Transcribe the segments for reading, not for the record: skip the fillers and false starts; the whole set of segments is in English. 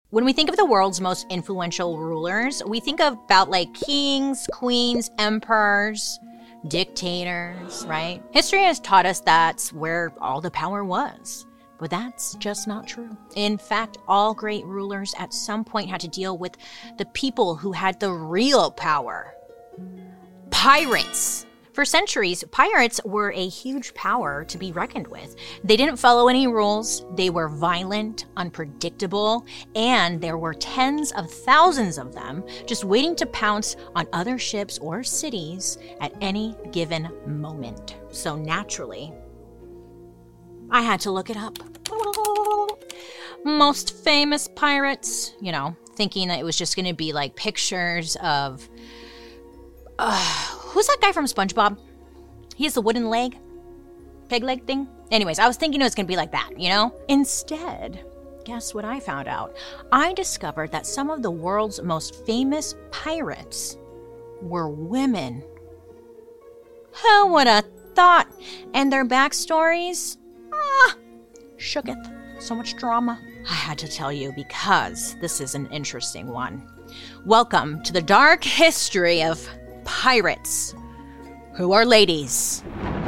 When we think of the world's most influential rulers, we think about like kings, queens, emperors, dictators, right? History has taught us that's where all the power was. But that's just not true. In fact, all great rulers at some point had to deal with the people who had the real power. Pirates. For centuries, pirates were a huge power to be reckoned with. They didn't follow any rules, they were violent, unpredictable, and there were tens of thousands of them just waiting to pounce on other ships or cities at any given moment. So naturally, I had to look it up. Most famous pirates, thinking that it was just going to be like pictures of... who's that guy from SpongeBob? He has the wooden leg? Peg leg thing? Anyways, I was thinking it was going to be like that, Instead, guess what I found out? I discovered that some of the world's most famous pirates were women. Who would have thought? And their backstories? Shooketh. So much drama. I had to tell you because this is an interesting one. Welcome to the dark history of pirates who are ladies.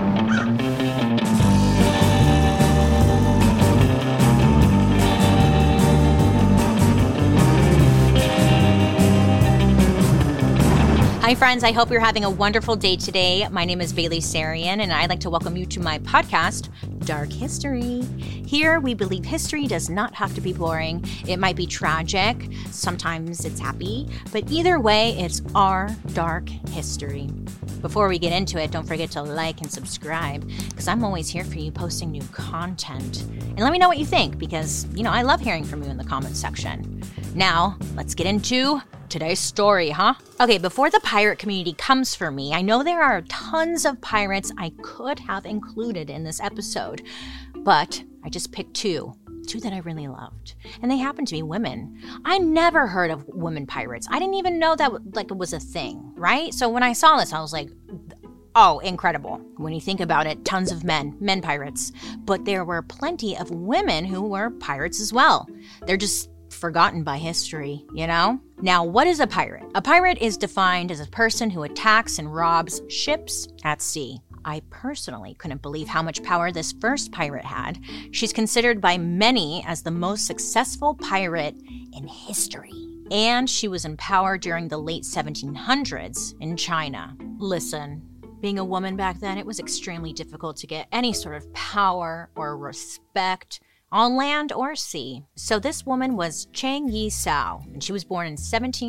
Hi friends, I hope you're having a wonderful day today. My name is Bailey Sarian and I'd like to welcome you to my podcast, Dark History. Here we believe history does not have to be boring. It might be tragic, sometimes it's happy, but either way, it's our dark history. Before we get into it, don't forget to like and subscribe because I'm always here for you posting new content. And let me know what you think because, I love hearing from you in the comments section. Now, let's get into today's story, huh? Okay, before the pirate community comes for me, I know there are tons of pirates I could have included in this episode, but I just picked two that I really loved, and they happen to be women. I never heard of women pirates. I didn't even know that it was a thing, right? So when I saw this, I was like, oh, incredible. When you think about it, tons of men pirates, but there were plenty of women who were pirates as well. They're just forgotten by history, Now, what is a pirate? A pirate is defined as a person who attacks and robs ships at sea. I personally couldn't believe how much power this first pirate had. She's considered by many as the most successful pirate in history. And she was in power during the late 1700s in China. Listen, being a woman back then, it was extremely difficult to get any sort of power or respect on land or sea. So this woman was Chang Yi Sao, and she was born in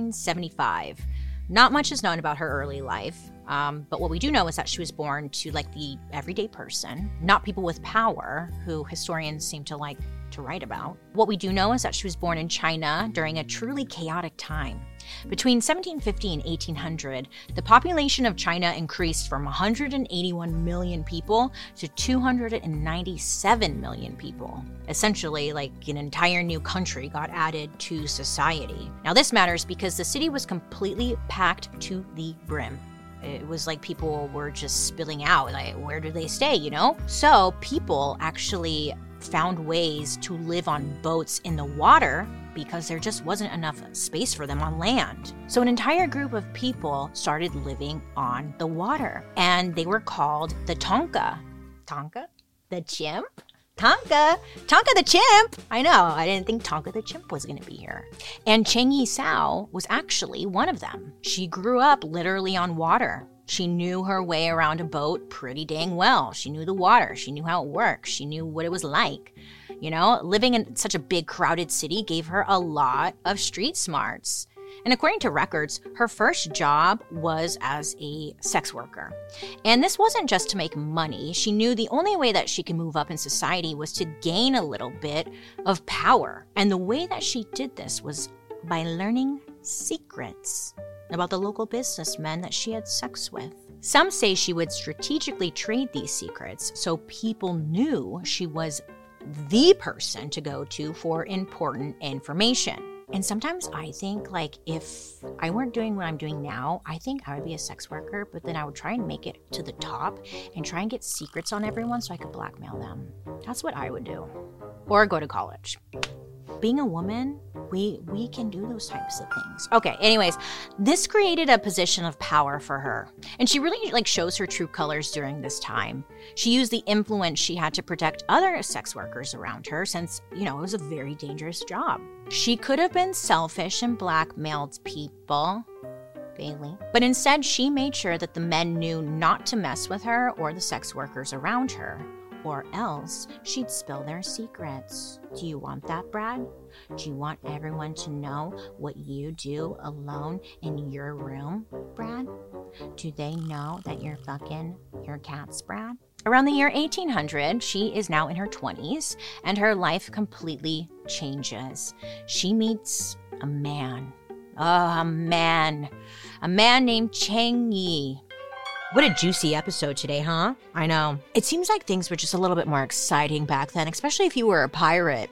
1775. Not much is known about her early life, but what we do know is that she was born to the everyday person, not people with power, who historians seem to like to write about. What we do know is that she was born in China during a truly chaotic time. Between 1750 and 1800, the population of China increased from 181 million people to 297 million people. Essentially, an entire new country got added to society. Now, this matters because the city was completely packed to the brim. It was like people were just spilling out. Where do they stay, So people actually found ways to live on boats in the water because there just wasn't enough space for them on land. So an entire group of people started living on the water, and they were called the Tonka. Tonka? The chimp? Tonka the chimp! I know, I didn't think Tonka the chimp was going to be here. And Chang Yi Sao was actually one of them. She grew up literally on water. She knew her way around a boat pretty dang well. She knew the water. She knew how it worked. She knew what it was like. Living in such a big, crowded city gave her a lot of street smarts. And according to records, her first job was as a sex worker. And this wasn't just to make money. She knew the only way that she could move up in society was to gain a little bit of power. And the way that she did this was by learning secrets about the local businessmen that she had sex with. Some say she would strategically trade these secrets so people knew she was the person to go to for important information. And sometimes I think, if I weren't doing what I'm doing now, I think I would be a sex worker, but then I would try and make it to the top and try and get secrets on everyone so I could blackmail them. That's what I would do. Or go to college. Being a woman we can do those types of things. Okay, anyways, this created a position of power for her. And she really shows her true colors during this time. She used the influence she had to protect other sex workers around her since, it was a very dangerous job. She could have been selfish and blackmailed people, Bailey, but instead she made sure that the men knew not to mess with her or the sex workers around her, or else she'd spill their secrets. Do you want that, Brad? Do you want everyone to know what you do alone in your room, Brad? Do they know that you're fucking your cats, Brad? Around the year 1800, she is now in her 20s, and her life completely changes. She meets a man. A man named Cheng Yi. What a juicy episode today, huh? I know. It seems like things were just a little bit more exciting back then, especially if you were a pirate.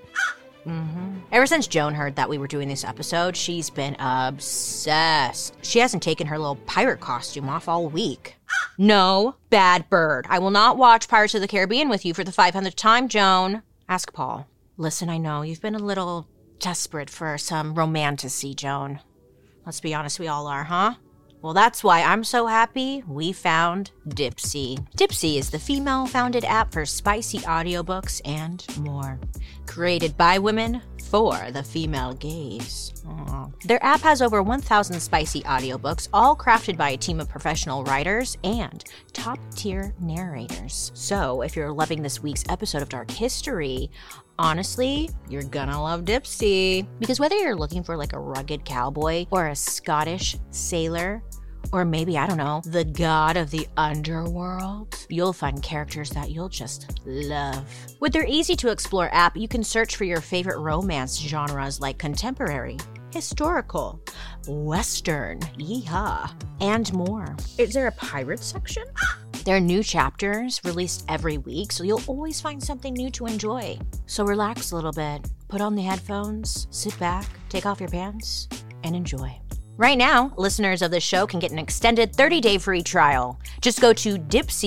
Ever since Joan heard that we were doing this episode, she's been obsessed. She hasn't taken her little pirate costume off all week. No, bad bird. I will not watch Pirates of the Caribbean with you for the 500th time, Joan. Ask Paul. Listen, I know you've been a little desperate for some romantasy, Joan. Let's be honest, we all are, huh? Well, that's why I'm so happy we found Dipsea. Dipsea is the female-founded app for spicy audiobooks and more. Created by women for the female gaze. Aww. Their app has over 1,000 spicy audiobooks, all crafted by a team of professional writers and top-tier narrators. So, if you're loving this week's episode of Dark History, honestly, you're gonna love Dipsea. Because whether you're looking for a rugged cowboy or a Scottish sailor, or maybe, I don't know, the god of the underworld, you'll find characters that you'll just love. With their easy-to-explore app, you can search for your favorite romance genres like contemporary, historical, western, yeehaw, and more. Is there a pirate section? There are new chapters released every week, so you'll always find something new to enjoy. So relax a little bit, put on the headphones, sit back, take off your pants, and enjoy. Right now, listeners of the show can get an extended 30-day free trial. Just go to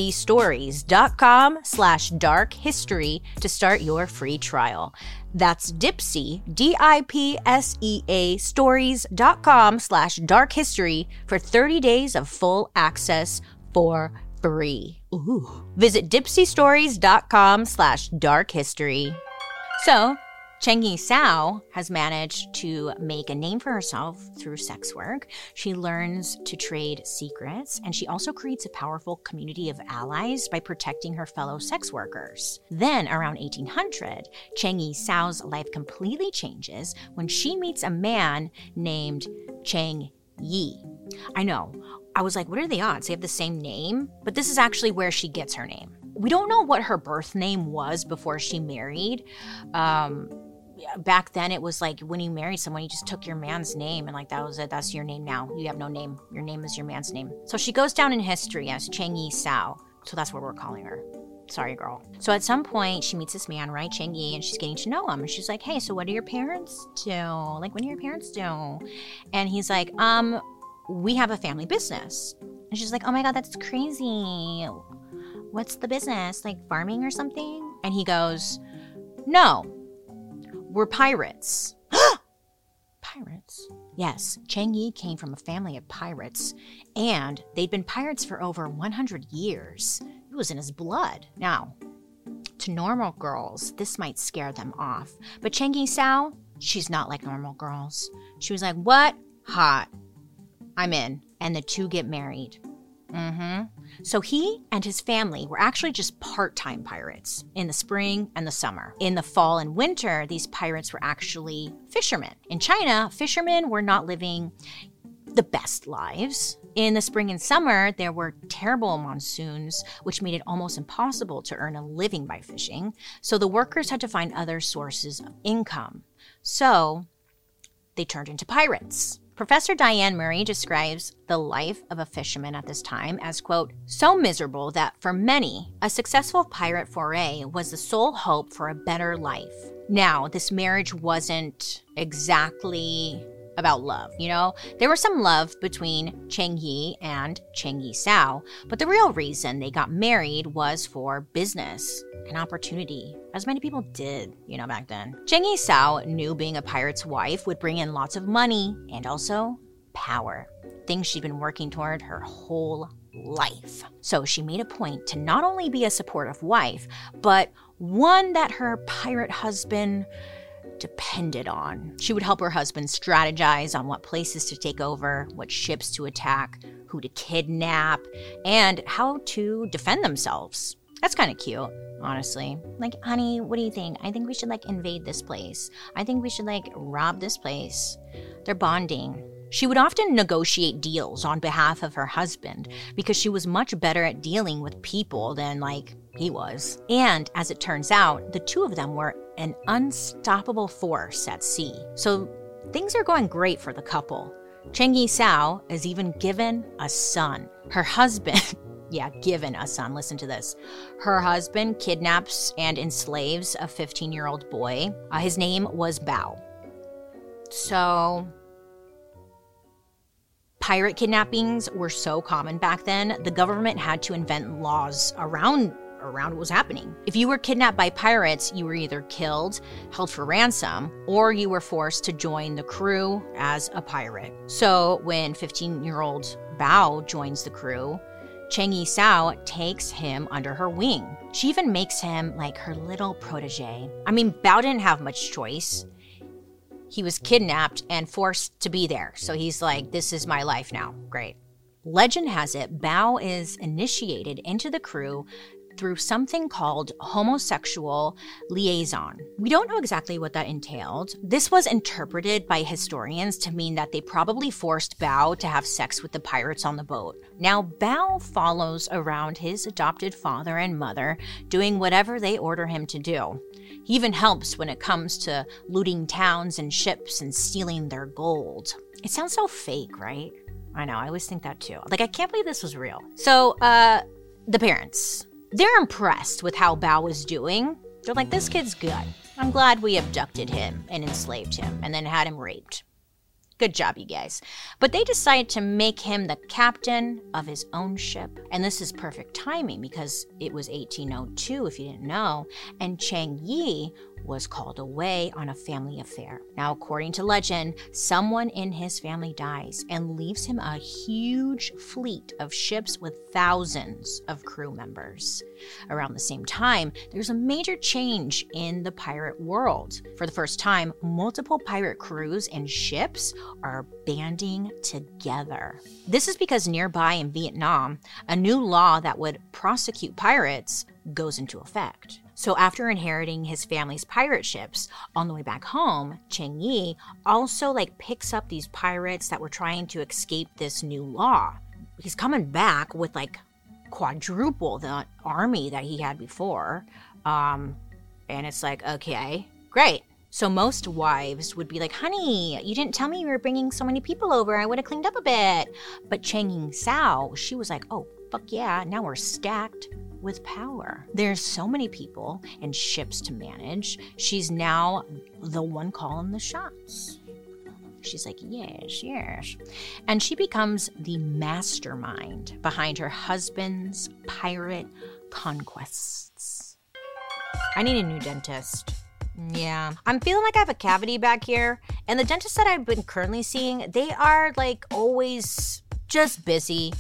dipseastories.com/darkhistory to start your free trial. That's Dipsea, DIPSEA stories.com/darkhistory for 30 days of full access for free. Ooh. Visit dipseastories.com/darkhistory. So, Cheng Yi Sao has managed to make a name for herself through sex work. She learns to trade secrets, and she also creates a powerful community of allies by protecting her fellow sex workers. Then, around 1800, Cheng Yi Sao's life completely changes when she meets a man named Cheng Yi. I know. I was like, what are the odds? They have the same name? But this is actually where she gets her name. We don't know what her birth name was before she married. Back then, it was like when you married someone, you just took your man's name and that was it. That's your name now. You have no name. Your name is your man's name. So she goes down in history as Cheng Yi Sao. So that's what we're calling her. Sorry, girl. So at some point, she meets this man, right, Cheng Yi, and she's getting to know him. And she's like, hey, so what do your parents do? What do your parents do? And he's like, we have a family business. And she's like, oh my God, that's crazy. What's the business? Farming or something? And he goes, no. We're pirates. Pirates? Yes, Cheng Yi came from a family of pirates, and they'd been pirates for over 100 years. It was in his blood. Now, to normal girls, this might scare them off. But Cheng Yi Sao, she's not like normal girls. She was like, what? Hot. I'm in. And the two get married. So he and his family were actually just part-time pirates in the spring and the summer. In the fall and winter, these pirates were actually fishermen. In China, fishermen were not living the best lives. In the spring and summer, there were terrible monsoons, which made it almost impossible to earn a living by fishing. So the workers had to find other sources of income. So they turned into pirates. Professor Diane Murray describes the life of a fisherman at this time as, quote, so miserable that for many, a successful pirate foray was the sole hope for a better life. Now, this marriage wasn't exactly about love, you know? There was some love between Cheng Yi and Cheng Yi Sao, but the real reason they got married was for business and opportunity, as many people did, you know, back then. Cheng Yi Sao knew being a pirate's wife would bring in lots of money and also power, things she'd been working toward her whole life. So she made a point to not only be a supportive wife, but one that her pirate husband depended on. She would help her husband strategize on what places to take over, what ships to attack, who to kidnap, and how to defend themselves. That's kind of cute, honestly. Like, honey, what do you think? I think we should, like, invade this place. I think we should, like, rob this place. They're bonding. She would often negotiate deals on behalf of her husband because she was much better at dealing with people than, like, he was. And as it turns out, the two of them were an unstoppable force at sea. So things are going great for the couple. Cheng Yi Sao is even given a son. Her husband... Yeah, given a son. Listen to this. Her husband kidnaps and enslaves a 15-year-old boy. His name was Bao. So, pirate kidnappings were so common back then, the government had to invent laws around what was happening. If you were kidnapped by pirates, you were either killed, held for ransom, or you were forced to join the crew as a pirate. So when 15-year-old Bao joins the crew, Cheng Yi Sao takes him under her wing. She even makes him like her little protege. I mean, Bao didn't have much choice. He was kidnapped and forced to be there. So he's like, this is my life now. Great. Legend has it, Bao is initiated into the crew through something called homosexual liaison. We don't know exactly what that entailed. This was interpreted by historians to mean that they probably forced Bao to have sex with the pirates on the boat. Now, Bao follows around his adopted father and mother, doing whatever they order him to do. He even helps when it comes to looting towns and ships and stealing their gold. It sounds so fake, right? I know, I always think that too. Like, I can't believe this was real. So, the parents... they're impressed with how Bao was doing. They're like, this kid's good. I'm glad we abducted him and enslaved him and then had him raped. Good job, you guys. But they decide to make him the captain of his own ship. And this is perfect timing because it was 1802, if you didn't know, and Cheng Yi was called away on a family affair. Now, according to legend, someone in his family dies and leaves him a huge fleet of ships with thousands of crew members. Around the same time, there's a major change in the pirate world. For the first time, multiple pirate crews and ships are banding together. This is because nearby in Vietnam, a new law that would prosecute pirates goes into effect. So after inheriting his family's pirate ships, on the way back home, Cheng Yi also picks up these pirates that were trying to escape this new law. He's coming back with quadruple the army that he had before. And it's like, okay, great. So most wives would be like, honey, you didn't tell me you were bringing so many people over. I would have cleaned up a bit. But Cheng Yi Sao, she was like, oh, fuck yeah, now we're stacked with power. There's so many people and ships to manage. She's now the one calling the shots. She's like, yes, yes. And she becomes the mastermind behind her husband's pirate conquests. I need a new dentist. Yeah. I'm feeling like I have a cavity back here. And the dentist that I've been currently seeing, they are always just busy.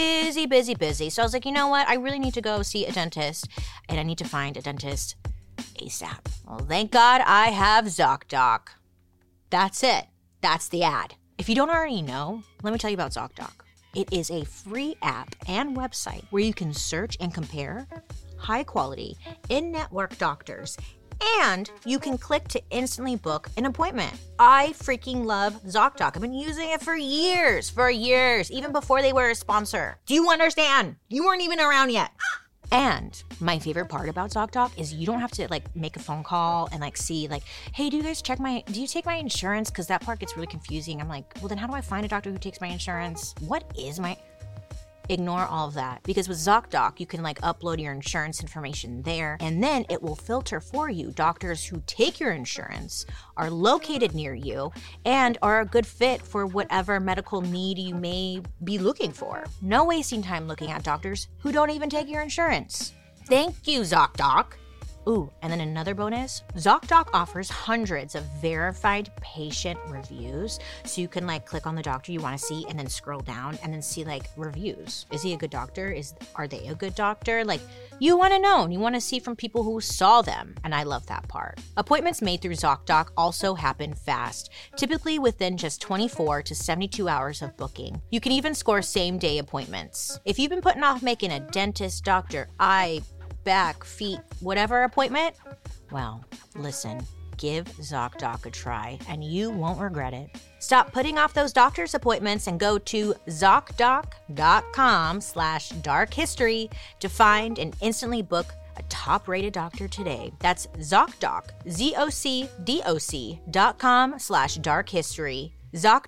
Busy. So I was like, you know what? I really need to go see a dentist. And I need to find a dentist ASAP. Well, thank God I have ZocDoc. That's it. That's the ad. If you don't already know, let me tell you about ZocDoc. It is a free app and website where you can search and compare high-quality, in-network doctors, and you can click to instantly book an appointment. I freaking love ZocDoc. I've been using it for years, even before they were a sponsor. Do you understand? You weren't even around yet. And my favorite part about ZocDoc is you don't have to make a phone call and see hey, do you take my insurance? Because that part gets really confusing. I'm like, well, then how do I find a doctor who takes my insurance? What is my... Ignore all of that, because with ZocDoc, you can like upload your insurance information there, and then it will filter for you doctors who take your insurance, are located near you, and are a good fit for whatever medical need you may be looking for. No wasting time looking at doctors who don't even take your insurance. Thank you, ZocDoc. Ooh, and then another bonus, ZocDoc offers hundreds of verified patient reviews. So you can like click on the doctor you want to see and then scroll down and then see like reviews. Is he a good doctor? Are they a good doctor? Like you want to know and you want to see from people who saw them. And I love that part. Appointments made through ZocDoc also happen fast, typically within just 24 to 72 hours of booking. You can even score same-day appointments. If you've been putting off making a dentist, doctor, eye, back, feet, whatever appointment, well, listen, give ZocDoc a try and you won't regret it. Stop putting off those doctor's appointments and go to ZocDoc.com/darkhistory to find and instantly book a top-rated doctor today. That's ZocDoc, ZocDoc.com/darkhistory,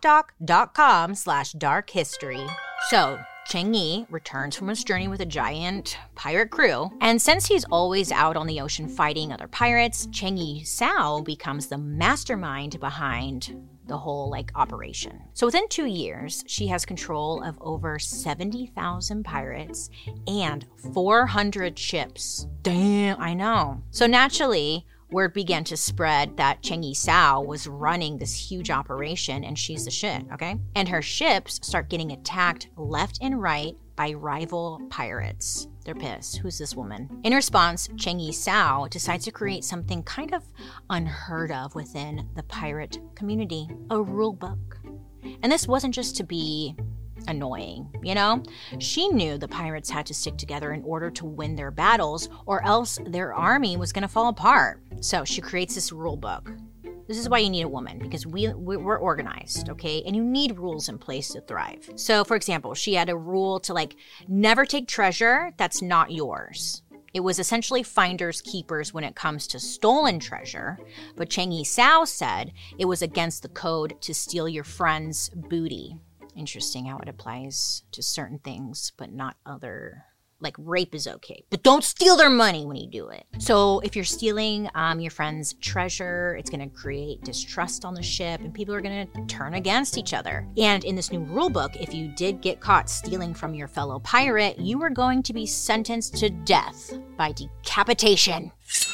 ZocDoc.com/darkhistory. So, Cheng Yi returns from his journey with a giant pirate crew, and since he's always out on the ocean fighting other pirates, Cheng Yi Sao becomes the mastermind behind the whole operation. So within 2 years, she has control of over 70,000 pirates and 400 ships. Damn, I know. So naturally, word began to spread that Cheng Yi Sao was running this huge operation and she's the shit, okay? And her ships start getting attacked left and right by rival pirates. They're pissed. Who's this woman? In response, Cheng Yi Sao decides to create something kind of unheard of within the pirate community, a rule book. And this wasn't just to be annoying, you know? She knew the pirates had to stick together in order to win their battles, or else their army was going to fall apart. So she creates this rule book. This is why you need a woman, because we're organized, okay? And you need rules in place to thrive. So, for example, she had a rule to never take treasure that's not yours. It was essentially finders keepers when it comes to stolen treasure, but Cheng Yi Sao said it was against the code to steal your friend's booty. Interesting how it applies to certain things, but not other. Like rape is okay, but don't steal their money when you do it. So if you're stealing your friend's treasure, it's going to create distrust on the ship and people are going to turn against each other. And in this new rule book, if you did get caught stealing from your fellow pirate, you were going to be sentenced to death by decapitation.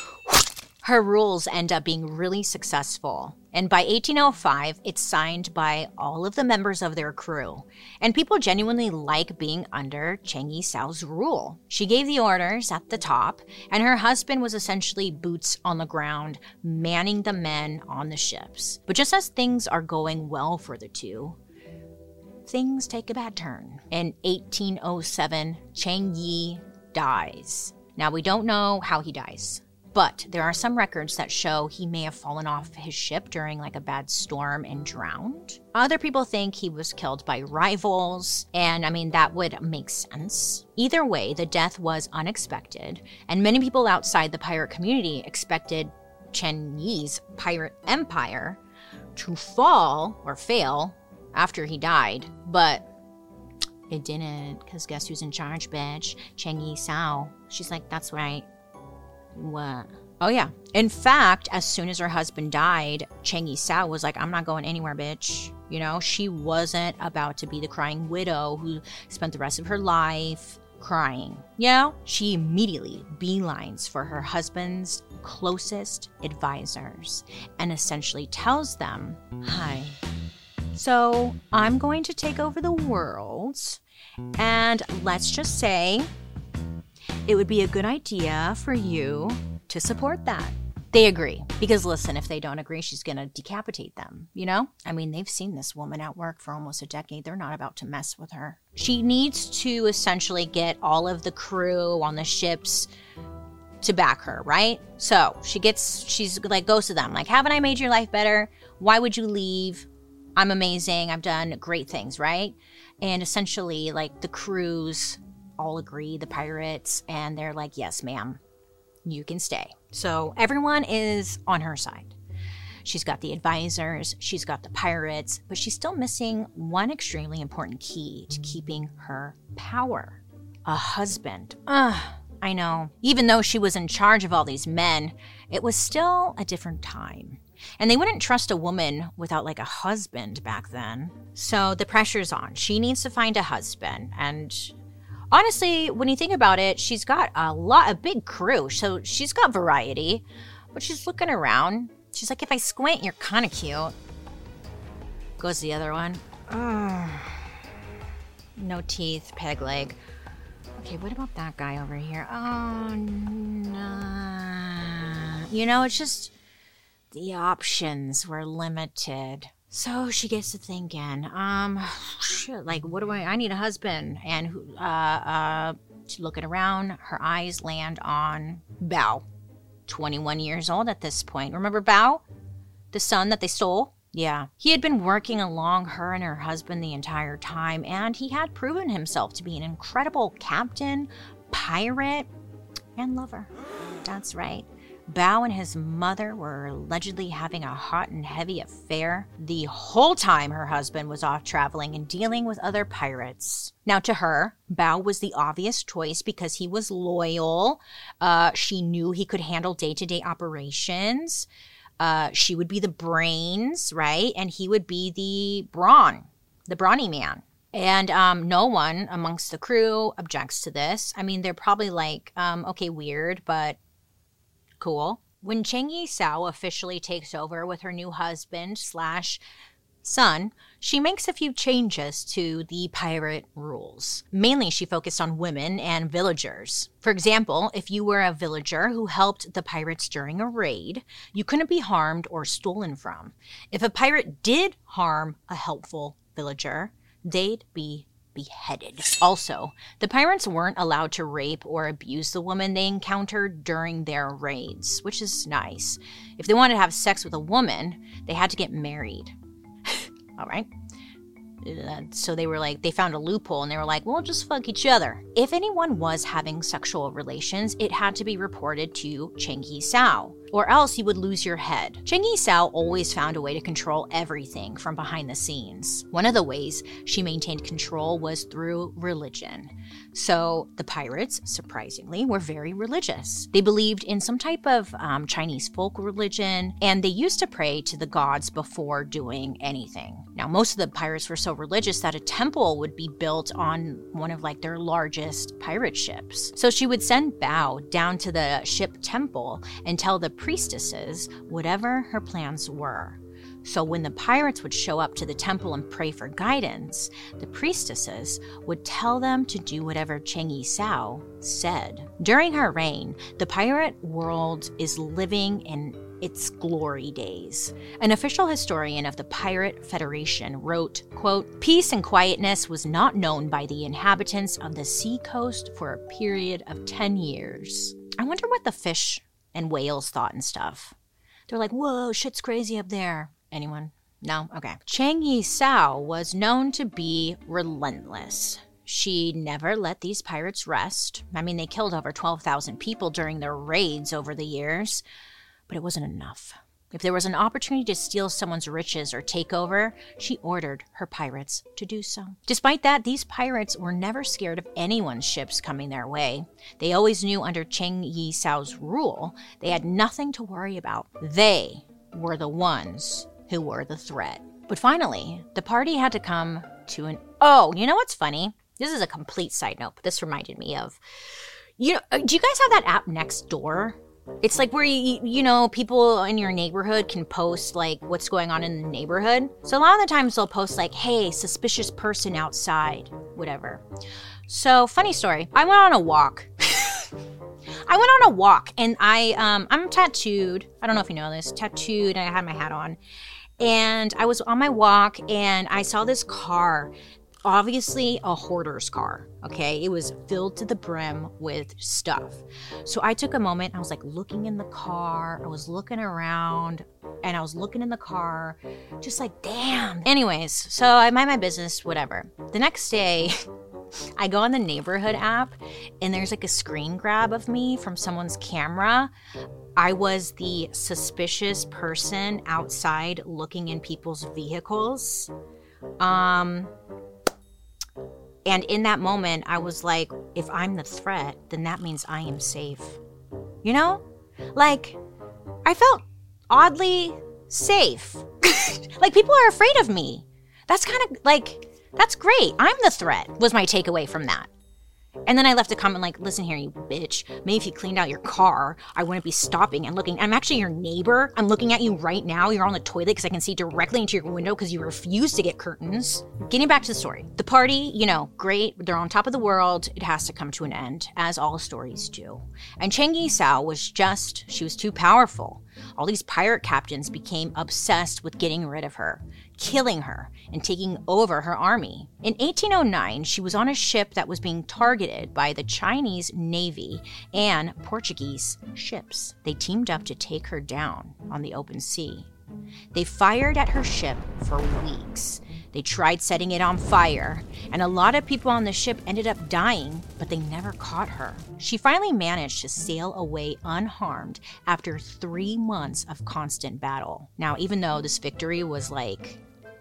Her rules end up being really successful. And by 1805, it's signed by all of the members of their crew. And people genuinely like being under Cheng Yi Sao's rule. She gave the orders at the top, and her husband was essentially boots on the ground, manning the men on the ships. But just as things are going well for the two, things take a bad turn. In 1807, Cheng Yi dies. Now, we don't know how he dies, but there are some records that show he may have fallen off his ship during a bad storm and drowned. Other people think he was killed by rivals, and that would make sense. Either way, the death was unexpected, and many people outside the pirate community expected Cheng Yi's pirate empire to fall or fail after he died, but it didn't, because guess who's in charge, bitch? Cheng Yi Sao. She's like, that's right. What? Oh, yeah. In fact, as soon as her husband died, Cheng Yi Sao was like, I'm not going anywhere, bitch. You know, she wasn't about to be the crying widow who spent the rest of her life crying. You know, she immediately beelines for her husband's closest advisors and essentially tells them, hi, so I'm going to take over the world, and let's just say it would be a good idea for you to support that. They agree. Because listen, if they don't agree, she's going to decapitate them, you know? They've seen this woman at work for almost a decade. They're not about to mess with her. She needs to essentially get all of the crew on the ships to back her, right? So she's goes to them, haven't I made your life better? Why would you leave? I'm amazing. I've done great things, right? And essentially, the crews all agree, the pirates, and they're like, yes, ma'am, you can stay. So everyone is on her side. She's got the advisors, she's got the pirates, but she's still missing one extremely important key to keeping her power. A husband. I know. Even though she was in charge of all these men, it was still a different time. And they wouldn't trust a woman without like a husband back then. So the pressure's on. She needs to find a husband. And honestly, when you think about it, she's got a big crew. So she's got variety. But she's looking around. She's like, if I squint, you're kind of cute. Goes the other one. No teeth, peg leg. Okay, what about that guy over here? Oh, no. You know, it's just the options were limited. So she gets to thinking, shit, like, what do I need a husband. And she's looking around, her eyes land on Bao, 21 years old at this point. Remember Bao? The son that they stole? Yeah. He had been working along her and her husband the entire time, and he had proven himself to be an incredible captain, pirate, and lover. That's right. Bao and his mother were allegedly having a hot and heavy affair the whole time her husband was off traveling and dealing with other pirates. Now, to her, Bao was the obvious choice because he was loyal. She knew he could handle day-to-day operations. She would be the brains, right? And he would be the brawny man. And no one amongst the crew objects to this. I mean, they're probably like, okay, weird, but cool. When Cheng Yi-sao officially takes over with her new husband/son, she makes a few changes to the pirate rules. Mainly, she focused on women and villagers. For example, if you were a villager who helped the pirates during a raid, you couldn't be harmed or stolen from. If a pirate did harm a helpful villager, they'd be beheaded. Also, the pirates weren't allowed to rape or abuse the woman they encountered during their raids, which is nice. If they wanted to have sex with a woman, they had to get married. All right. So they found a loophole and they were like, we'll just fuck each other. If anyone was having sexual relations, it had to be reported to Cheng Yi-sao, or else you would lose your head. Cheng Yi-sao always found a way to control everything from behind the scenes. One of the ways she maintained control was through religion. So the pirates, surprisingly, were very religious. They believed in some type of Chinese folk religion, and they used to pray to the gods before doing anything. Now, most of the pirates were so religious that a temple would be built on one of like their largest pirate ships. So she would send Bao down to the ship temple and tell the priestesses whatever her plans were. So when the pirates would show up to the temple and pray for guidance, the priestesses would tell them to do whatever Cheng Yi-sao said. During her reign, the pirate world is living in its glory days. An official historian of the Pirate Federation wrote, quote, "Peace and quietness was not known by the inhabitants of the seacoast for a period of 10 years. I wonder what the fish and whales thought and stuff. They're like, whoa, shit's crazy up there. Anyone? No? Okay. Cheng Yi-sao was known to be relentless. She never let these pirates rest. I mean, they killed over 12,000 people during their raids over the years, but it wasn't enough. If there was an opportunity to steal someone's riches or take over, she ordered her pirates to do so. Despite that, these pirates were never scared of anyone's ships coming their way. They always knew under Cheng Yi-sao's rule, they had nothing to worry about. They were the ones who were the threat. But finally, the party had to come to an... Oh, you know what's funny? This is a complete side note, but this reminded me of... do you guys have that app Nextdoor? It's like where, you know, people in your neighborhood can post, like, what's going on in the neighborhood. So a lot of the times they'll post, like, hey, suspicious person outside, whatever. So, funny story. I went on a walk. And I'm tattooed. I don't know if you know this. Tattooed, and I had my hat on. And I was on my walk, and I saw this car. Obviously a hoarder's car, okay? It was filled to the brim with stuff. So I took a moment, I was like looking in the car, I was looking around, and I was looking in the car, just like, damn. Anyways, so I mind my business, whatever. The next day, I go on the neighborhood app, and there's like a screen grab of me from someone's camera. I was the suspicious person outside looking in people's vehicles. And in that moment, I was like, if I'm the threat, then that means I am safe. You know? Like, I felt oddly safe. Like, people are afraid of me. That's kind of like, that's great. I'm the threat, was my takeaway from that. And then I left a comment like, listen here, you bitch. Maybe if you cleaned out your car, I wouldn't be stopping and looking. I'm actually your neighbor. I'm looking at you right now. You're on the toilet because I can see directly into your window because you refuse to get curtains. Getting back to the story. The party, you know, great. They're on top of the world. It has to come to an end, as all stories do. And Cheng Yi-sao she was too powerful. All these pirate captains became obsessed with getting rid of her, killing her, and taking over her army. In 1809, she was on a ship that was being targeted by the Chinese Navy and Portuguese ships. They teamed up to take her down on the open sea. They fired at her ship for weeks. They tried setting it on fire, and a lot of people on the ship ended up dying, but they never caught her. She finally managed to sail away unharmed after 3 months of constant battle. Now, even though this victory was like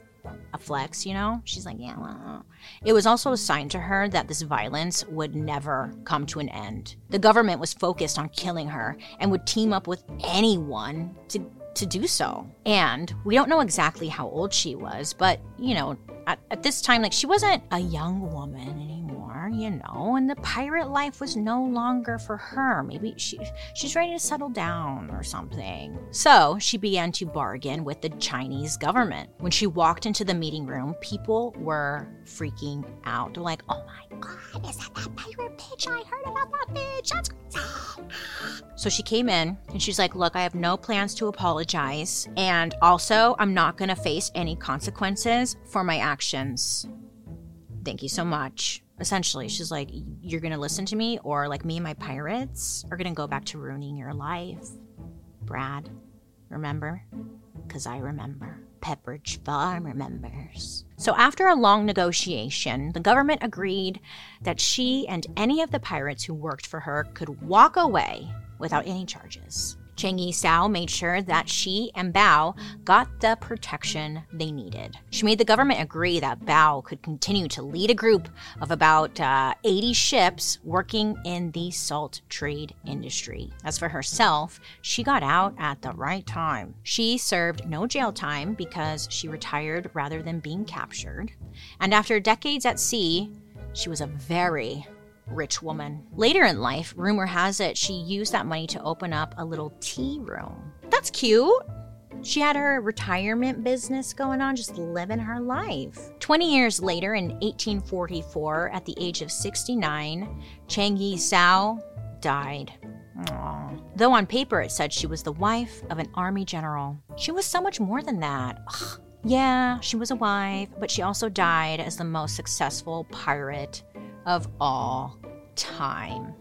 a flex, you know, she's like, yeah, well. It was also a sign to her that this violence would never come to an end. The government was focused on killing her and would team up with anyone to do so. And we don't know exactly how old she was, but, you know, at this time, like, she wasn't a young woman anymore, you know, and the pirate life was no longer for her. Maybe she's ready to settle down or something. So she began to bargain with the Chinese government. When she walked into the meeting room, people were freaking out. They're like, oh my God, is that pirate bitch? I heard about that bitch. That's crazy. So she came in and she's like, look, I have no plans to apologize. And also, I'm not going to face any consequences for my actions. Thank you so much. Essentially, she's like, you're going to listen to me, or like me and my pirates are going to go back to ruining your life. Brad, remember? Because I remember. Pepperidge Farm remembers. So after a long negotiation, the government agreed that she and any of the pirates who worked for her could walk away without any charges. Cheng Yi-sao made sure that she and Bao got the protection they needed. She made the government agree that Bao could continue to lead a group of about 80 ships working in the salt trade industry. As for herself, she got out at the right time. She served no jail time because she retired rather than being captured. And after decades at sea, she was a very rich woman. Later in life, rumor has it she used that money to open up a little tea room. That's cute. She had her retirement business going on, just living her life. 20 years later, in 1844, at the age of 69, Cheng Yi-sao died. Aww. Though on paper it said she was the wife of an army general, she was so much more than that. Ugh. Yeah, she was a wife, but she also died as the most successful pirate of all time.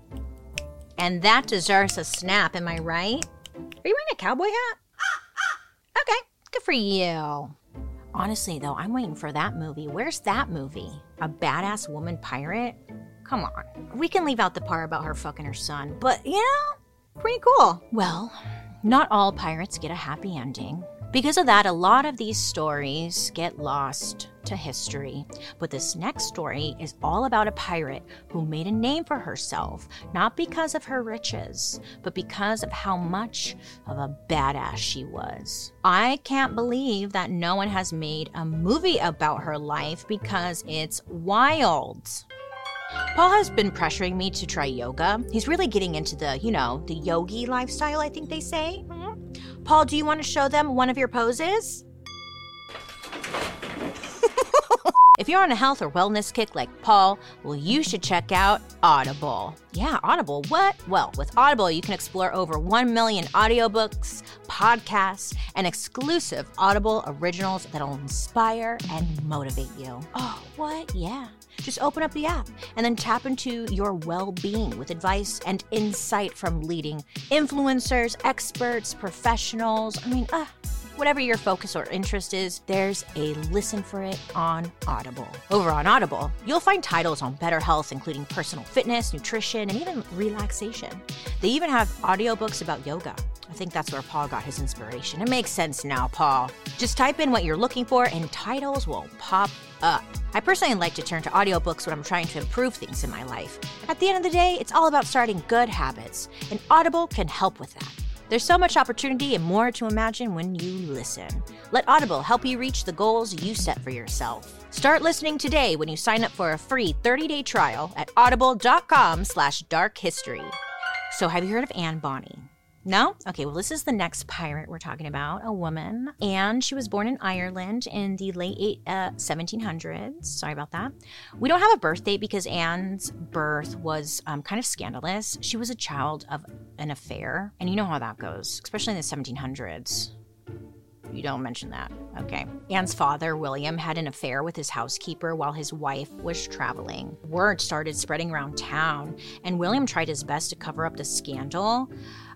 And that deserves a snap, am I right? Are you wearing a cowboy hat? Okay, good for you. Honestly, though, I'm waiting for that movie. Where's that movie? A badass woman pirate? Come on. We can leave out the part about her fucking her son, but, you know, pretty cool. Well, not all pirates get a happy ending. Because of that, a lot of these stories get lost to history. But this next story is all about a pirate who made a name for herself, not because of her riches, but because of how much of a badass she was. I can't believe that no one has made a movie about her life because it's wild. Paul has been pressuring me to try yoga. He's really getting into the yogi lifestyle, I think they say. Paul, do you want to show them one of your poses? If you're on a health or wellness kick like Paul, well, you should check out Audible. Yeah, Audible, what? Well, with Audible, you can explore over 1 million audiobooks, podcasts, and exclusive Audible originals that'll inspire and motivate you. Oh, what? Yeah. Just open up the app and then tap into your well-being with advice and insight from leading influencers, experts, professionals. whatever your focus or interest is, there's a listen for it on Audible. Over on Audible, you'll find titles on better health, including personal fitness, nutrition, and even relaxation. They even have audiobooks about yoga. I think that's where Paul got his inspiration. It makes sense now, Paul. Just type in what you're looking for and titles will pop up. I personally like to turn to audiobooks when I'm trying to improve things in my life. At the end of the day, it's all about starting good habits, and Audible can help with that. There's so much opportunity and more to imagine when you listen. Let Audible help you reach the goals you set for yourself. Start listening today when you sign up for a free 30-day trial at audible.com/darkhistory. So have you heard of Anne Bonny? No? Okay, well, this is the next pirate we're talking about, a woman. And she was born in Ireland in the late 1700s. Sorry about that. We don't have a birth date because Anne's birth was kind of scandalous. She was a child of an affair. And you know how that goes, especially in the 1700s. You don't mention that. Okay. Anne's father, William, had an affair with his housekeeper while his wife was traveling. Word started spreading around town, and William tried his best to cover up the scandal.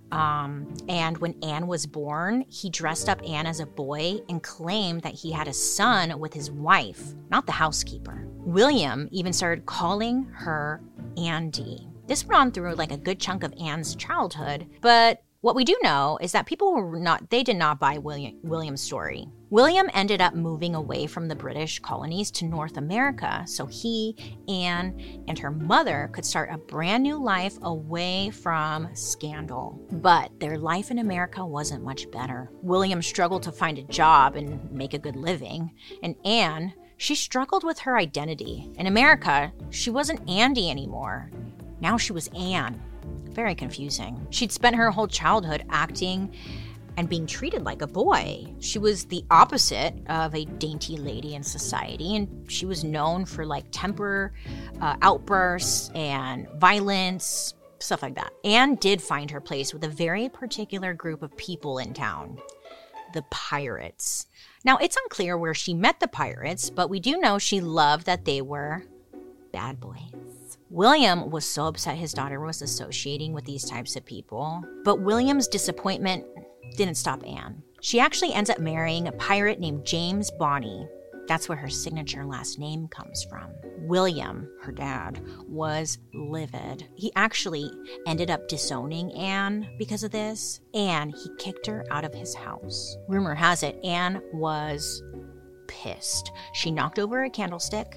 And when Anne was born, he dressed up Anne as a boy and claimed that he had a son with his wife, not the housekeeper. William even started calling her Andy. This went on through like a good chunk of Anne's childhood, but what we do know is that people did not buy William's story. William ended up moving away from the British colonies to North America so he, Anne, and her mother could start a brand new life away from scandal. But their life in America wasn't much better. William struggled to find a job and make a good living, and Anne, she struggled with her identity. In America, she wasn't Andy anymore. Now she was Anne. Very confusing. She'd spent her whole childhood acting and being treated like a boy. She was the opposite of a dainty lady in society, and she was known for like temper outbursts and violence, stuff like that. Anne did find her place with a very particular group of people in town, the pirates. Now, it's unclear where she met the pirates, but we do know she loved that they were bad boys. William was so upset his daughter was associating with these types of people, but William's disappointment didn't stop Anne. She actually ends up marrying a pirate named James Bonny. That's where her signature last name comes from. William, her dad, was livid. He actually ended up disowning Anne because of this, and he kicked her out of his house. Rumor has it Anne was pissed. She knocked over a candlestick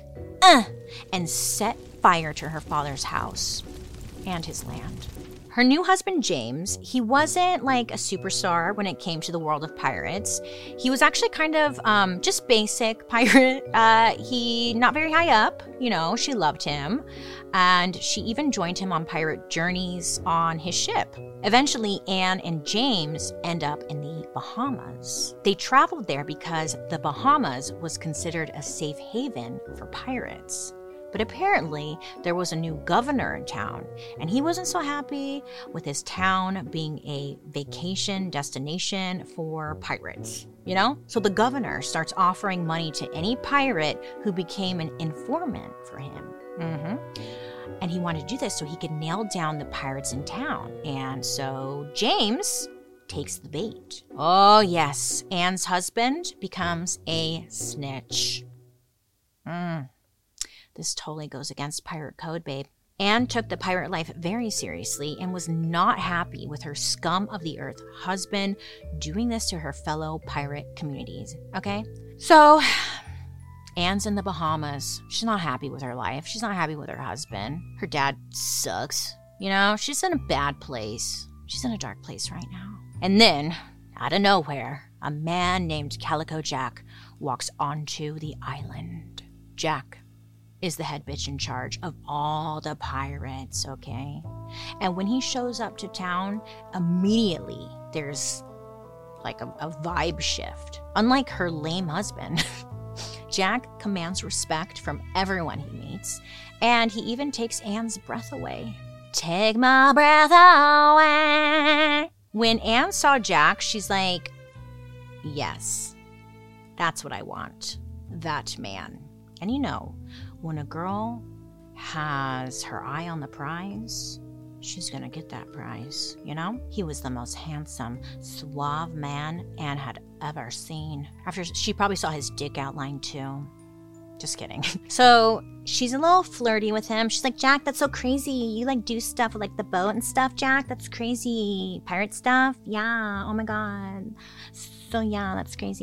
and set fire to her father's house and his land. Her new husband, James, he wasn't like a superstar when it came to the world of pirates. He was actually kind of just basic pirate. He not very high up, she loved him. And she even joined him on pirate journeys on his ship. Eventually, Anne and James end up in the Bahamas. They traveled there because the Bahamas was considered a safe haven for pirates. But apparently, there was a new governor in town, and he wasn't so happy with his town being a vacation destination for pirates, So the governor starts offering money to any pirate who became an informant for him. And he wanted to do this so he could nail down the pirates in town. And so James takes the bait. Oh, yes, Anne's husband becomes a snitch. This totally goes against pirate code, babe. Anne took the pirate life very seriously and was not happy with her scum of the earth husband doing this to her fellow pirate communities, okay? So, Anne's in the Bahamas. She's not happy with her life. She's not happy with her husband. Her dad sucks. She's in a bad place. She's in a dark place right now. And then, out of nowhere, a man named Calico Jack walks onto the island. Jack is the head bitch in charge of all the pirates, okay? And when he shows up to town, immediately there's like a vibe shift. Unlike her lame husband, Jack commands respect from everyone he meets, and he even takes Anne's breath away. Take my breath away. When Anne saw Jack, she's like, yes, that's what I want. That man. And when a girl has her eye on the prize, she's gonna get that prize, you know? He was the most handsome, suave man Anne had ever seen. After she probably saw his dick outline too. Just kidding. So she's a little flirty with him. She's like, Jack, that's so crazy. You like do stuff with like the boat and stuff, Jack. That's crazy. Pirate stuff. Yeah. Oh my God. So yeah, that's crazy.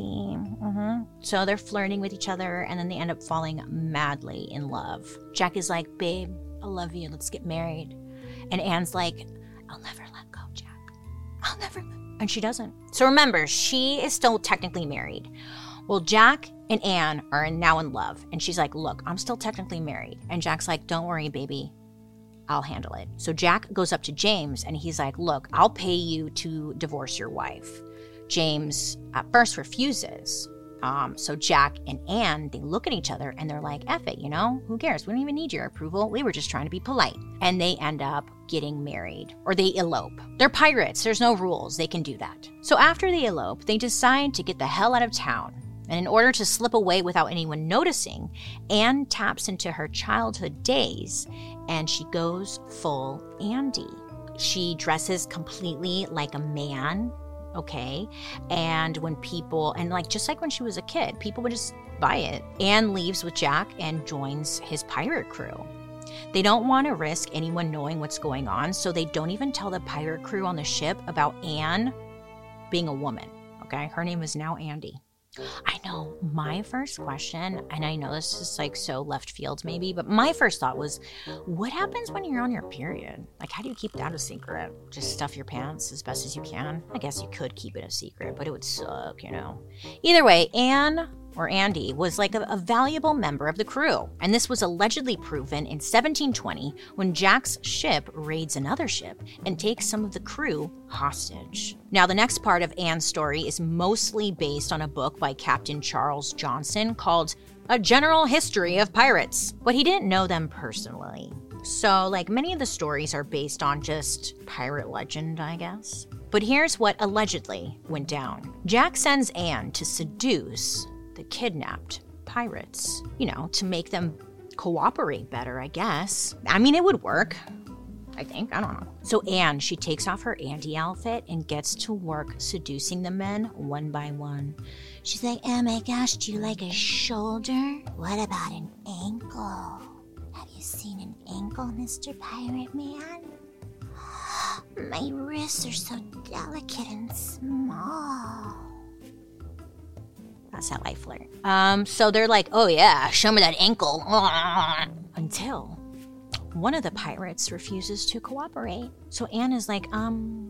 So they're flirting with each other and then they end up falling madly in love. Jack is like, babe, I love you. Let's get married. And Anne's like, I'll never let go, Jack. I'll never. And she doesn't. So remember, she is still technically married. Well, Jack and Anne are now in love. And she's like, look, I'm still technically married. And Jack's like, don't worry, baby. I'll handle it. So Jack goes up to James and he's like, look, I'll pay you to divorce your wife. James at first refuses. So Jack and Anne, they look at each other and they're like, F it, you know? Who cares? We don't even need your approval. We were just trying to be polite. And they end up getting married, or they elope. They're pirates. There's no rules. They can do that. So after they elope, they decide to get the hell out of town. And in order to slip away without anyone noticing, Anne taps into her childhood days and she goes full Andy. She dresses completely like a man. Okay. And when people, and like, just like when she was a kid, people would just buy it. Anne leaves with Jack and joins his pirate crew. They don't want to risk anyone knowing what's going on, so they don't even tell the pirate crew on the ship about Anne being a woman. Okay. Her name is now Andy. I know my first question, and I know this is like so left field maybe, but my first thought was, what happens when you're on your period? Like, how do you keep that a secret? Just stuff your pants as best as you can? I guess you could keep it a secret, but it would suck, you know? Either way, Anne, or Andy, was like a valuable member of the crew. And this was allegedly proven in 1720 when Jack's ship raids another ship and takes some of the crew hostage. Now, the next part of Anne's story is mostly based on a book by Captain Charles Johnson called A General History of Pirates, but he didn't know them personally. So, like, many of the stories are based on just pirate legend, I guess. But here's what allegedly went down. Jack sends Anne to seduce the kidnapped pirates, you know, to make them cooperate better, I guess. I mean, it would work, I think. I don't know. So Anne, she takes off her Andy outfit and gets to work seducing the men one by one. She's like, oh my gosh, do you like a shoulder? What about an ankle? Have you seen an ankle, Mr. Pirate Man? My wrists are so delicate and small. That's how I flirt. So they're like, oh yeah, show me that ankle. Until one of the pirates refuses to cooperate. So Anne is like, are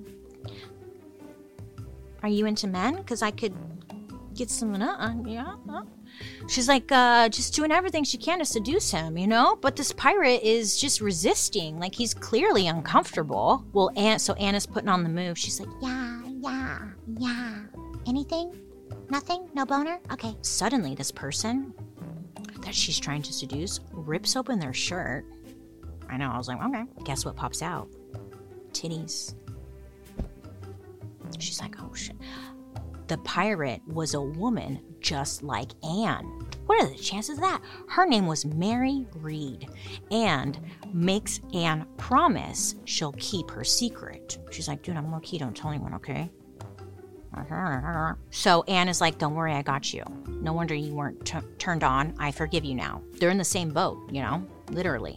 you into men? Because I could get some, yeah. She's like, just doing everything she can to seduce him, you know? But this pirate is just resisting. Like, he's clearly uncomfortable. Well, Anne is putting on the move. She's like, yeah. Anything? Nothing? No boner? Okay. Suddenly, this person that she's trying to seduce rips open their shirt. I know, I was like, okay. Guess what pops out? Titties. She's like, oh shit. The pirate was a woman just like Anne. What are the chances of that? Her name was Mary Read, and makes Anne promise she'll keep her secret. She's like, dude, I'm low key, don't tell anyone, okay? So Anne is like, don't worry, I got you. No wonder you weren't turned on. I forgive you now. They're in the same boat, you know, literally.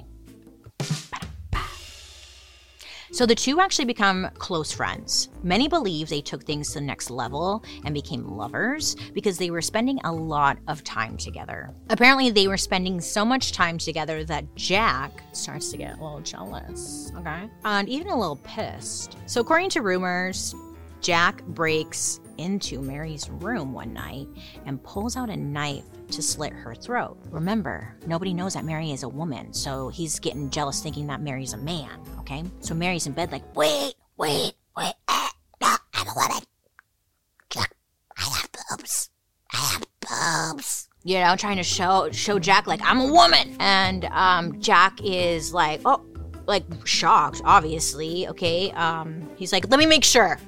So the two actually become close friends. Many believe they took things to the next level and became lovers because they were spending a lot of time together. Apparently, they were spending so much time together that Jack starts to get a little jealous, okay? And even a little pissed. So according to rumors, Jack breaks into Mary's room one night and pulls out a knife to slit her throat. Remember, nobody knows that Mary is a woman, so he's getting jealous thinking that Mary's a man, okay? So Mary's in bed like, wait, no, I'm a woman. Jack, I have boobs. You know, trying to show Jack like, I'm a woman. And Jack is like, oh, like shocked, obviously, okay? He's like, let me make sure.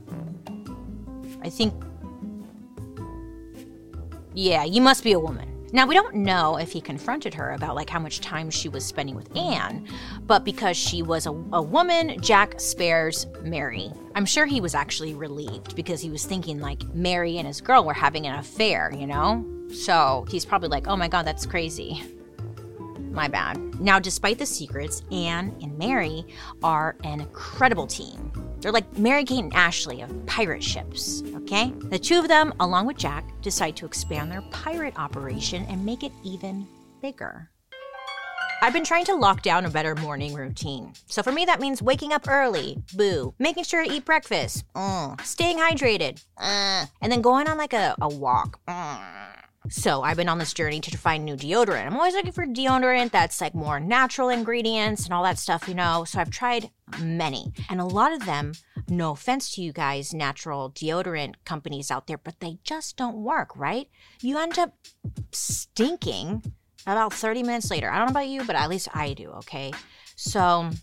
I think, yeah, you must be a woman. Now, we don't know if he confronted her about like how much time she was spending with Anne, but because she was a woman, Jack spares Mary. I'm sure he was actually relieved because he was thinking like Mary and his girl were having an affair, you know? So he's probably like, oh my God, that's crazy. My bad. Now, despite the secrets, Anne and Mary are an incredible team. They're like Mary-Kate and Ashley of pirate ships, okay? The two of them, along with Jack, decide to expand their pirate operation and make it even bigger. I've been trying to lock down a better morning routine. So for me, that means waking up early, boo, making sure to eat breakfast, staying hydrated, and then going on like a walk, So I've been on this journey to find new deodorant. I'm always looking for deodorant that's like more natural ingredients and all that stuff, you know? So I've tried many. And a lot of them, no offense to you guys, natural deodorant companies out there, but they just don't work, right? You end up stinking about 30 minutes later. I don't know about you, but at least I do, okay? So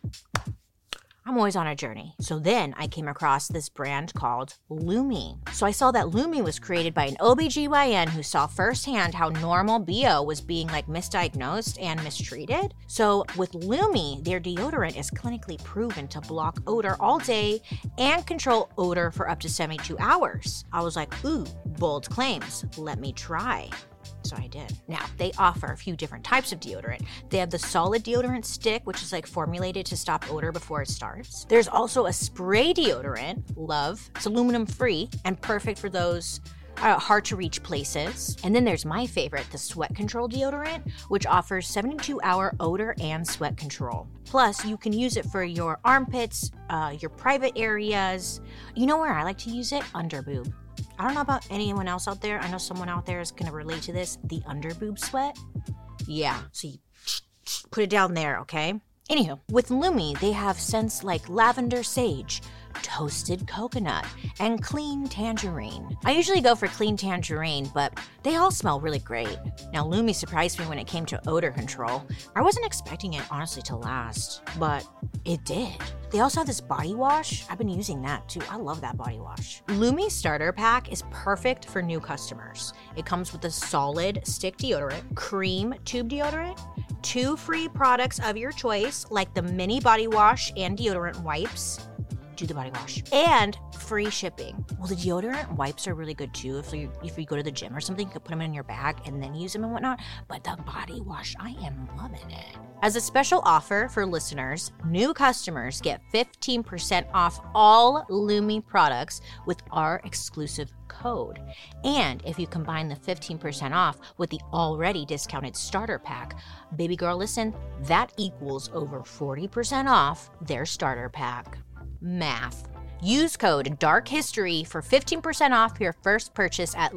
I'm always on a journey. So then I came across this brand called Lume. So I saw that Lume was created by an OBGYN who saw firsthand how normal BO was being like misdiagnosed and mistreated. So with Lume, their deodorant is clinically proven to block odor all day and control odor for up to 72 hours. I was like, ooh, bold claims. Let me try. So I did. Now, they offer a few different types of deodorant. They have the solid deodorant stick, which is like formulated to stop odor before it starts. There's also a spray deodorant, Love. It's aluminum free and perfect for those hard to reach places. And then there's my favorite, the sweat control deodorant, which offers 72-hour odor and sweat control. Plus, you can use it for your armpits, your private areas. You know where I like to use it? Under boob. I don't know about anyone else out there. I know someone out there is going to relate to this. The underboob sweat. Yeah, so you put it down there, okay? Anywho, with Lume, they have scents like lavender sage, toasted coconut, and clean tangerine. I usually go for clean tangerine, but they all smell really great. Now, Lume surprised me when it came to odor control. I wasn't expecting it, honestly, to last, but it did. They also have this body wash. I've been using that too. I love that body wash. Lume Starter Pack is perfect for new customers. It comes with a solid stick deodorant, cream tube deodorant, 2 free products of your choice, like the mini body wash and deodorant wipes. Do the body wash. And free shipping. Well, the deodorant wipes are really good too. If you go to the gym or something, you can put them in your bag and then use them and whatnot. But the body wash, I am loving it. As a special offer for listeners, new customers get 15% off all Lume products with our exclusive code. And if you combine the 15% off with the already discounted starter pack, baby girl, listen, that equals over 40% off their starter pack. Math. Use code DARKHISTORY for 15% off your first purchase at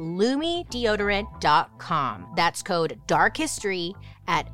LumeDeodorant.com. That's code DARKHISTORY at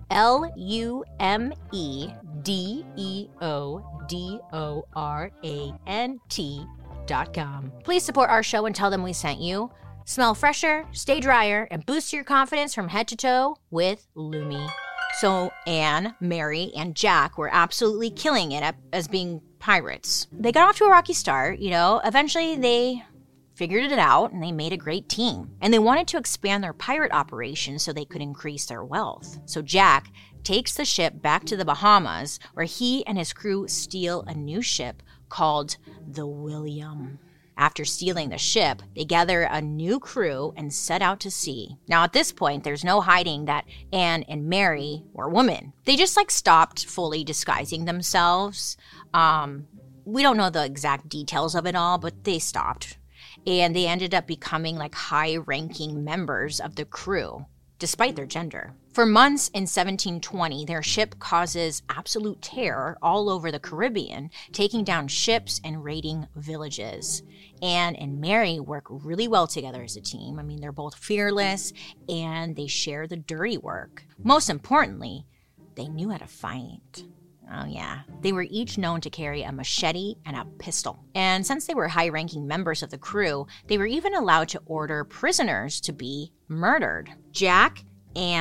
LumeDeodorant.com. Please support our show and tell them we sent you. Smell fresher, stay drier, and boost your confidence from head to toe with Lume. So Anne, Mary, and Jack were absolutely killing it as being pirates. They got off to a rocky start, you know. Eventually, they figured it out, and they made a great team. And they wanted to expand their pirate operation so they could increase their wealth. So Jack takes the ship back to the Bahamas, where he and his crew steal a new ship called the William. After stealing the ship, they gather a new crew and set out to sea. Now, at this point, there's no hiding that Anne and Mary were women. They just stopped fully disguising themselves. We don't know the exact details of it all, but they stopped. And they ended up becoming high-ranking members of the crew, despite their gender. For months in 1720, their ship causes absolute terror all over the Caribbean, taking down ships and raiding villages. Anne and Mary work really well together as a team. I mean, they're both fearless, and they share the dirty work. Most importantly, they knew how to fight. Oh yeah, they were each known to carry a machete and a pistol. And since they were high-ranking members of the crew, they were even allowed to order prisoners to be murdered. Jack, Anne,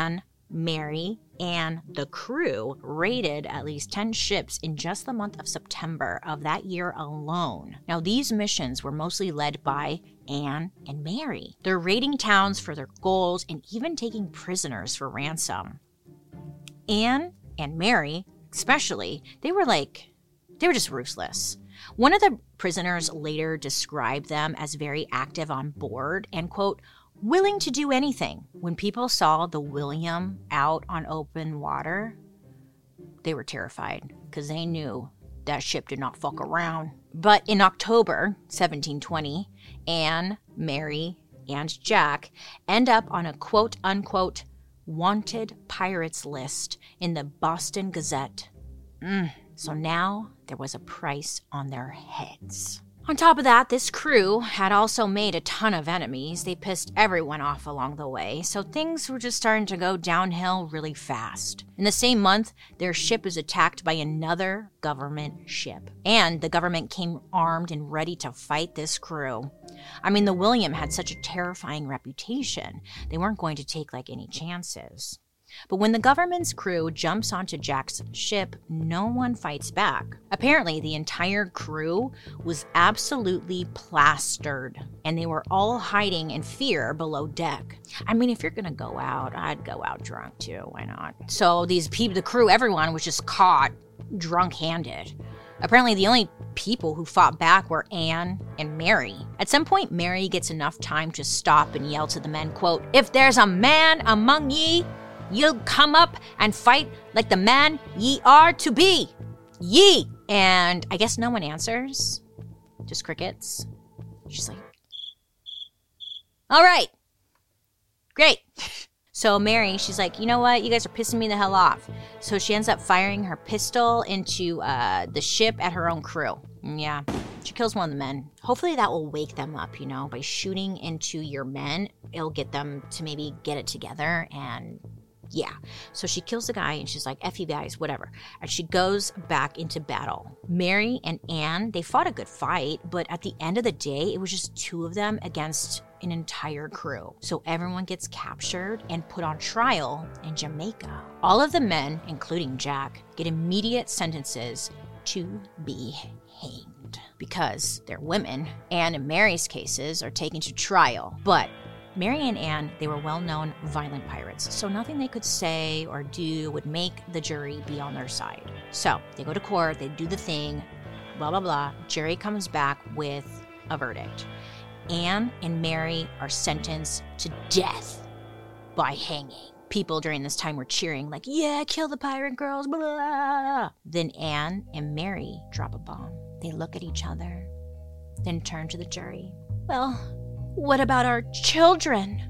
Mary, and the crew raided at least 10 ships in just the month of September of that year alone. Now, these missions were mostly led by Anne and Mary. They're raiding towns for their gold and even taking prisoners for ransom. Anne and Mary, especially, they were just ruthless. One of the prisoners later described them as very active on board and, quote, willing to do anything. When people saw the William out on open water, they were terrified because they knew that ship did not fuck around. But in October 1720, Anne, Mary, and Jack end up on a quote-unquote wanted pirates list in the Boston Gazette. So now there was a price on their heads. On top of that, this crew had also made a ton of enemies. They pissed everyone off along the way, so things were just starting to go downhill really fast. In the same month, their ship is attacked by another government ship, and the government came armed and ready to fight this crew. I mean, the William had such a terrifying reputation. They weren't going to take any chances. But when the government's crew jumps onto Jack's ship, no one fights back. Apparently, the entire crew was absolutely plastered, and they were all hiding in fear below deck. I mean, if you're gonna go out, I'd go out drunk too, why not? So these people, the crew, everyone was just caught drunk-handed. Apparently, the only people who fought back were Anne and Mary. At some point, Mary gets enough time to stop and yell to the men, quote, "If there's a man among ye, you'll come up and fight like the man ye are to be. Ye." And I guess no one answers. Just crickets. She's like, all right, great. So Mary, she's like, you know what? You guys are pissing me the hell off. So she ends up firing her pistol into the ship at her own crew. Yeah, she kills one of the men. Hopefully that will wake them up, by shooting into your men. It'll get them to maybe get it together and... yeah. So she kills the guy and she's like, F you guys, whatever. And she goes back into battle. Mary and Anne, they fought a good fight, but at the end of the day, it was just two of them against an entire crew. So everyone gets captured and put on trial in Jamaica. All of the men, including Jack, get immediate sentences to be hanged because they're women. Anne and Mary's cases are taken to trial, but Mary and Anne, they were well-known violent pirates, so nothing they could say or do would make the jury be on their side. So they go to court, they do the thing, blah, blah, blah. Jury comes back with a verdict. Anne and Mary are sentenced to death by hanging. People during this time were cheering like, yeah, kill the pirate girls, blah, blah, blah. Then Anne and Mary drop a bomb. They look at each other, then turn to the jury. Well, what about our children?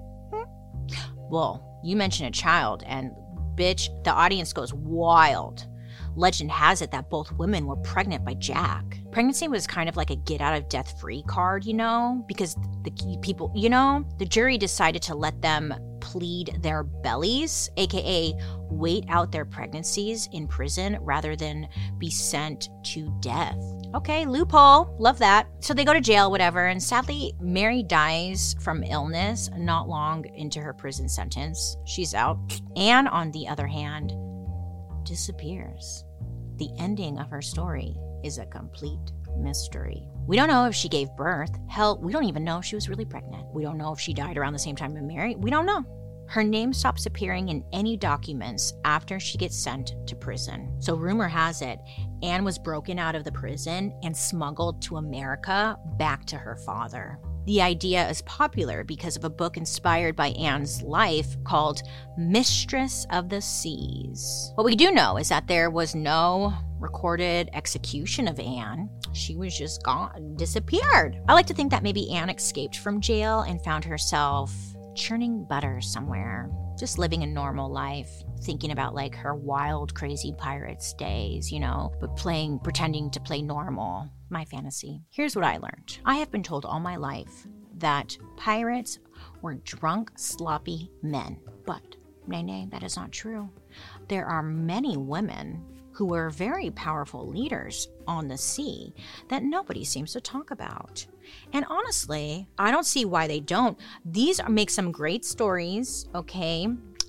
Well, you mention a child, and bitch, the audience goes wild. Legend has it that both women were pregnant by Jack. Pregnancy was kind of like a get-out-of-death-free card, because the people, the jury decided to let them plead their bellies, aka wait out their pregnancies in prison rather than be sent to death. Okay, loophole. Love that. So they go to jail, whatever, and sadly, Mary dies from illness not long into her prison sentence. She's out. Anne, on the other hand, disappears. The ending of her story is a complete mystery. We don't know if she gave birth. Hell, we don't even know if she was really pregnant. We don't know if she died around the same time as Mary. We don't know. Her name stops appearing in any documents after she gets sent to prison. So rumor has it, Anne was broken out of the prison and smuggled to America back to her father. The idea is popular because of a book inspired by Anne's life called Mistress of the Seas. What we do know is that there was no recorded execution of Anne. She was just gone, disappeared. I like to think that maybe Anne escaped from jail and found herself churning butter somewhere, just living a normal life, thinking about her wild, crazy pirates days, but pretending to play normal. My fantasy. Here's what I learned. I have been told all my life that pirates were drunk, sloppy men. But, nay, that is not true. There are many women who were very powerful leaders on the sea that nobody seems to talk about. And honestly, I don't see why they don't. These make some great stories, okay?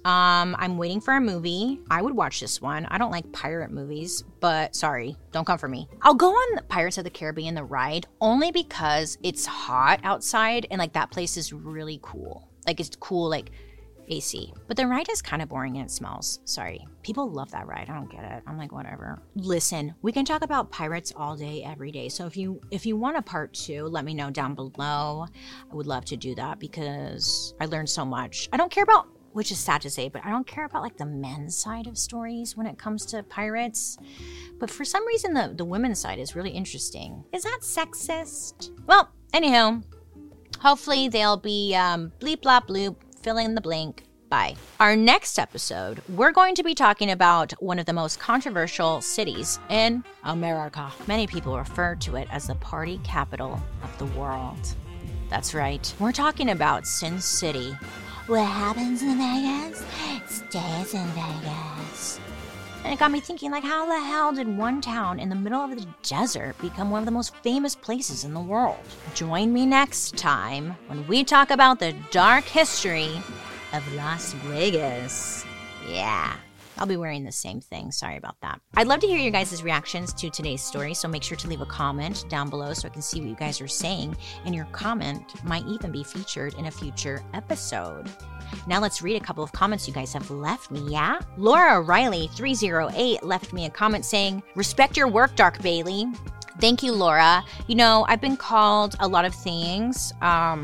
I'm waiting for a movie. I would watch this one. I don't like pirate movies, but sorry, don't come for me. I'll go on Pirates of the Caribbean, the ride, only because it's hot outside and like that place is really cool. Like it's cool, like AC. But the ride is kind of boring and it smells. Sorry. People love that ride. I don't get it. I'm like, whatever. Listen, we can talk about pirates all day, every day. So if you want a part 2, let me know down below. I would love to do that because I learned so much. I don't care about, which is sad to say, but I don't care about like the men's side of stories when it comes to pirates. But for some reason, the women's side is really interesting. Is that sexist? Well, anyhow, hopefully they'll be bleep, blop, bloop, fill in the blank. Bye. Our next episode, we're going to be talking about one of the most controversial cities in America. Many people refer to it as the party capital of the world. That's right. We're talking about Sin City. What happens in Vegas stays in Vegas. And it got me thinking, like, how the hell did one town in the middle of the desert become one of the most famous places in the world? Join me next time when we talk about the dark history of Las Vegas. Yeah, I'll be wearing the same thing. Sorry about that. I'd love to hear your guys' reactions to today's story, so make sure to leave a comment down below so I can see what you guys are saying, and your comment might even be featured in a future episode. Now let's read a couple of comments you guys have left me, yeah? Laura Riley 308 left me a comment saying, "Respect your work, Dark Bailey." Thank you, Laura. You know, I've been called a lot of things,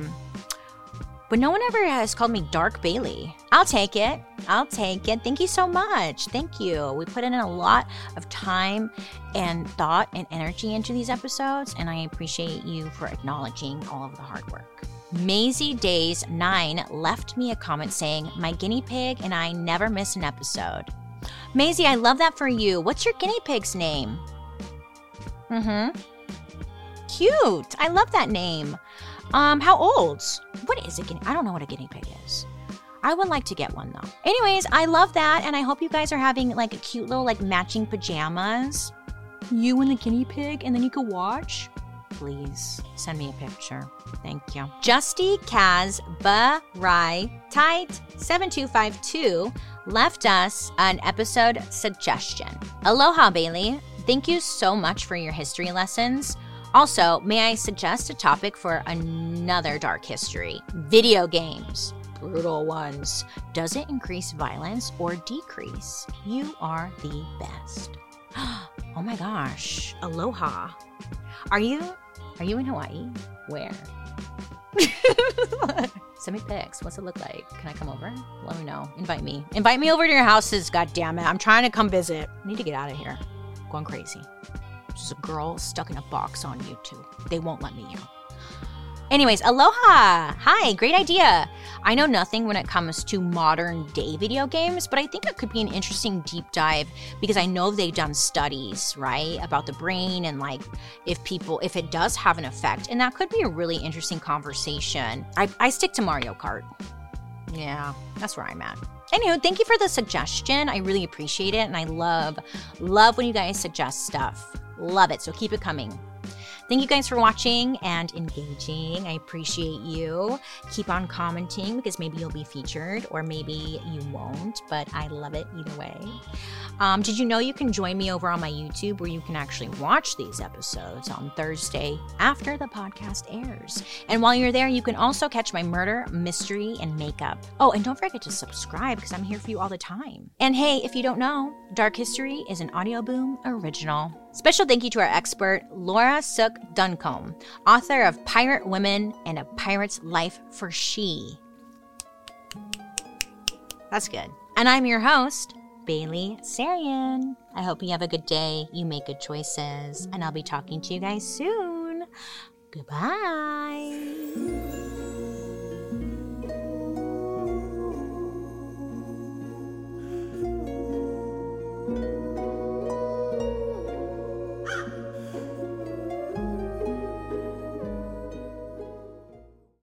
but no one ever has called me Dark Bailey. I'll take it. I'll take it. Thank you so much. Thank you. We put in a lot of time and thought and energy into these episodes, and I appreciate you for acknowledging all of the hard work. Maisie Days 9 left me a comment saying, "My guinea pig and I never miss an episode." Maisie, I love that for you. What's your guinea pig's name? Cute. I love that name. How old? What is a guinea? I don't know what a guinea pig is. I would like to get one though. Anyways, I love that, and I hope you guys are having like a cute little like matching pajamas. You and the guinea pig, and then you can watch. Please send me a picture. Thank you. Justy Kaz Barai Tight 7252 left us an episode suggestion. Aloha, Bailey. Thank you so much for your history lessons. Also, may I suggest a topic for another dark history? Video games. Brutal ones. Does it increase violence or decrease? You are the best. Oh my gosh. Aloha. Are you in Hawaii? Where? Send me pics. What's it look like? Can I come over? Let me know. Invite me. Invite me over to your houses, goddammit. I'm trying to come visit. I need to get out of here. Going crazy. There's a girl stuck in a box on YouTube. They won't let me out. Anyways, aloha! Hi, great idea. I know nothing when it comes to modern day video games, but I think it could be an interesting deep dive because I know they've done studies, right, about the brain and like if it does have an effect, and that could be a really interesting conversation. I stick to Mario Kart. Yeah, that's where I'm at. Anyway, thank you for the suggestion. I really appreciate it, and I love when you guys suggest stuff. Love it, so keep it coming. Thank you guys for watching and engaging. I appreciate you. Keep on commenting because maybe you'll be featured or maybe you won't, but I love it either way. Did you know you can join me over on my YouTube where you can actually watch these episodes on Thursday after the podcast airs? And while you're there, you can also catch my murder, mystery, and makeup. Oh, and don't forget to subscribe because I'm here for you all the time. And hey, if you don't know, Dark History is an Audio Boom original. Special thank you to our expert, Laura Sook Duncombe, author of Pirate Women and A Pirate's Life for She. That's good. And I'm your host, Bailey Sarian. I hope you have a good day, you make good choices, and I'll be talking to you guys soon. Goodbye.